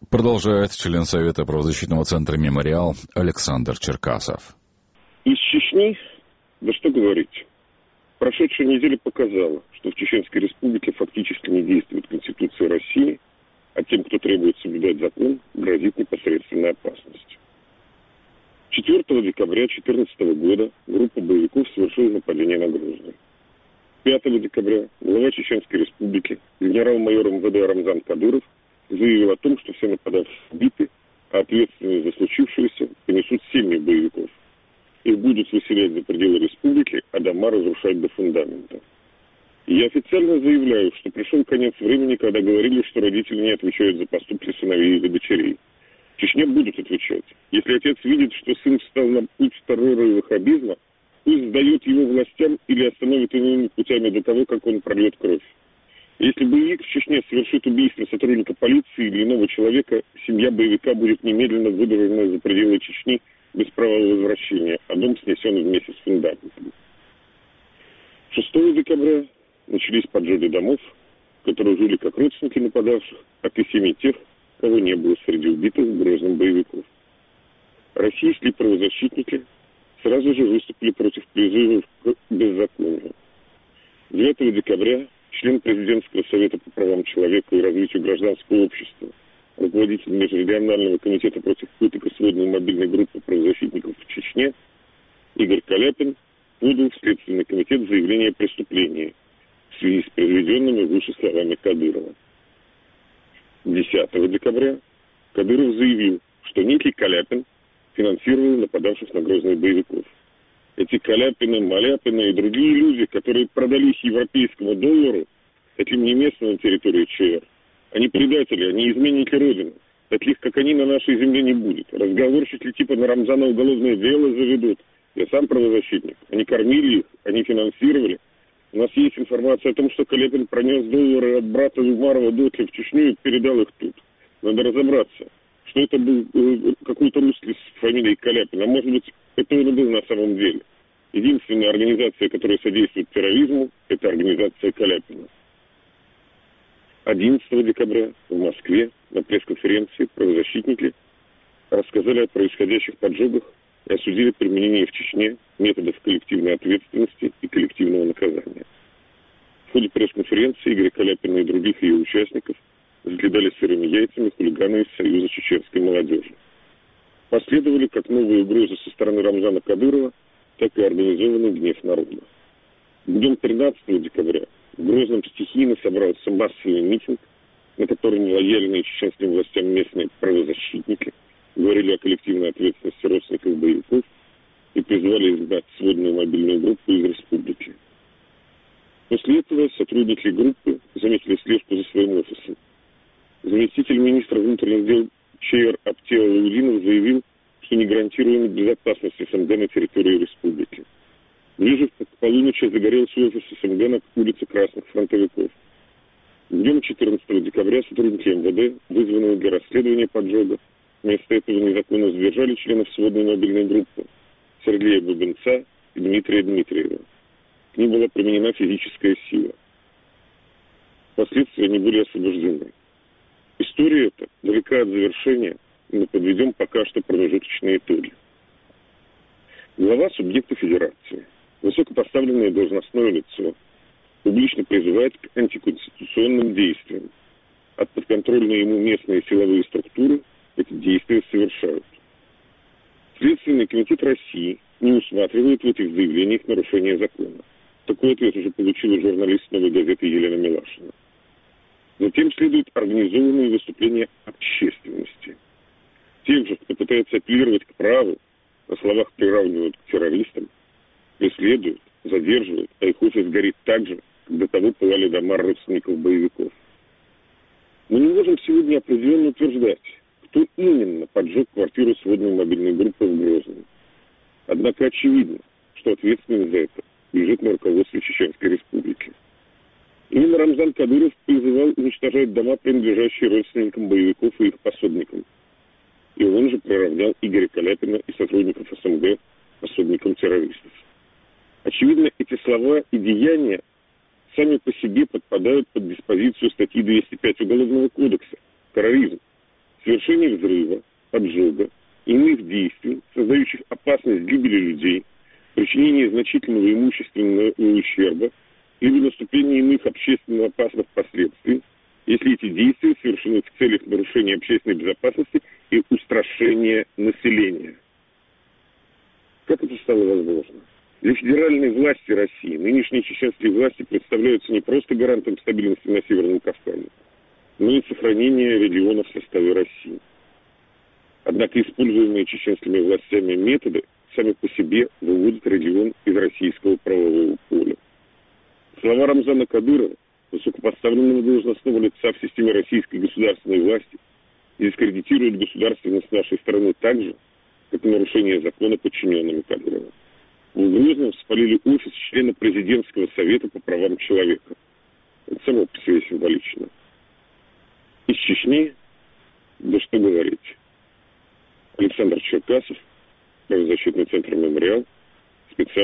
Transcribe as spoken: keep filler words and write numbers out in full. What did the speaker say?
Продолжает член Совета правозащитного центра «Мемориал» Александр Черкасов. Из Чечни, да что говорить, прошедшая неделя показала, что в Чеченской Республике фактически не действует Конституция России, а тем, кто требует соблюдать закон, грозит непосредственная опасность. четвёртого декабря две тысячи четырнадцатого года группа боевиков совершила нападение на Грозный. пятого декабря глава Чеченской Республики, генерал-майор эм вэ дэ Рамзан Кадыров, заявил о том, что все нападавшие убиты, а ответственность за случившееся понесут семьи боевиков. Их будут выселять за пределы республики, а дома разрушать до фундамента. И я официально заявляю, что пришел конец времени, когда говорили, что родители не отвечают за поступки сыновей или дочерей. В Чечне будут отвечать. Если отец видит, что сын встал на путь террора и ваххабизма, пусть сдает его властям или остановит иными путями до того, как он прольет кровь. Если боевик в Чечне совершит убийство сотрудника полиции или иного человека, семья боевика будет немедленно выдворена за пределы Чечни без права возвращения, а дом снесен вместе с фундаментом. шестого декабря начались поджоги домов, которые жили как родственники нападавших, так и семьи тех, кого не было среди убитых в Грозном боевиков. Российские правозащитники сразу же выступили против призывов к беззаконию. девятого декабря член Президентского совета по правам человека и развитию гражданского общества, руководитель Межрегионального комитета против пыток и сводной мобильной группы правозащитников в Чечне Игорь Каляпин подал в Следственный комитет заявление о преступлении в связи с произведенными выше словами Кадырова. десятого декабря Кадыров заявил, что некий Каляпин финансировал нападавших на Грозный боевиков. Эти Каляпины, Маляпины и другие люди, которые продались европейскому доллару, этим не место на территории ЧР. Они предатели, они изменники Родины. Таких, как они, на нашей земле не будет. Разговорщики типа на Рамзана уголовное дело заведут. Я сам правозащитник. Они кормили их, они финансировали. У нас есть информация о том, что Каляпин пронес доллары от брата Умарова Дотли в Чечню и передал их тут. Надо разобраться, что это был э, какой-то русский с фамилией Каляпин. А может быть, это он и был на самом деле. Единственная организация, которая содействует терроризму, это организация Каляпина. одиннадцатого декабря в Москве на пресс-конференции правозащитники рассказали о происходящих поджогах и осудили применение в Чечне методов коллективной ответственности и коллективного наказания. В ходе пресс-конференции Игоря Каляпина и других ее участников закидали сырыми яйцами хулиганы из Союза чеченской молодежи. Последовали как новые угрозы со стороны Рамзана Кадырова, так и организованный гнев народа. Днем тринадцатого декабря в Грозном стихийно собрался массовый митинг, на котором лояльные чеченским властям местные правозащитники говорили о коллективной ответственности родственников боевиков и призвали изгнать сводную мобильную группу из республики. После этого сотрудники группы заметили слежку за своим офисом. Заместитель министра внутренних дел ЧР Аптеа Лаудинов заявил, что не гарантируема безопасность СМГ на территории республики. Ближе к полуночи загорелся офис СМГ на улице Красных Фронтовиков. Днем четырнадцатого декабря сотрудники эм вэ дэ, вызванные для расследования поджога, вместо этого незаконно задержали членов сводной мобильной группы Сергея Бубенца и Дмитрия Дмитриева. К ним была применена физическая сила. Впоследствии они были освобождены. История эта далека от завершения, мы подведем пока что промежуточные итоги. Глава субъекта федерации, высокопоставленное должностное лицо, публично призывает к антиконституционным действиям. От подконтрольной ему местные силовые структуры эти действия совершают. Следственный комитет России не усматривает в этих заявлениях нарушения закона. Такой ответ уже получила журналист «Новой газеты» Елена Милашина. Затем следует организованные выступления общественности. Тем же, кто пытается апеллировать к праву, на словах приравнивают к террористам, преследуют, задерживают, а их офис горит так же, как до того пылали дома родственников боевиков. Мы не можем сегодня определенно утверждать, кто именно поджег квартиру сводной мобильной группы в Грозном. Однако очевидно, что ответственность за это лежит на руководстве Чеченской Республики. Именно Рамзан Кадыров призывал уничтожать дома, принадлежащие родственникам боевиков и их пособникам. И он же приравнял Игоря Каляпина и сотрудников СМГ пособникам террористов. Очевидно, эти слова и деяния сами по себе подпадают под диспозицию статьи двести пять Уголовного кодекса «Терроризм», совершение взрыва, поджога, иных действий, создающих опасность гибели людей, причинение значительного имущественного ущерба, либо наступление иных общественно опасных последствий, если эти действия совершены в целях нарушения общественной безопасности и устрашения населения. Как это стало возможно? Для федеральной власти России нынешние чеченские власти представляются не просто гарантом стабильности на Северном Кавказе, но и сохранения региона в составе России. Однако используемые чеченскими властями методы сами по себе выводят регион из российского правового поля. Слова Рамзана Кадырова, высокопоставленного должностного лица в системе российской государственной власти, дискредитируют государственность нашей страны так же, как и нарушение закона подчиненными Кадырова. В Грозном спалили офис члена президентского совета по правам человека. Это само по себе символично. Из Чечни, да что говорить. Александр Черкасов, правозащитный центр «Мемориал», специально.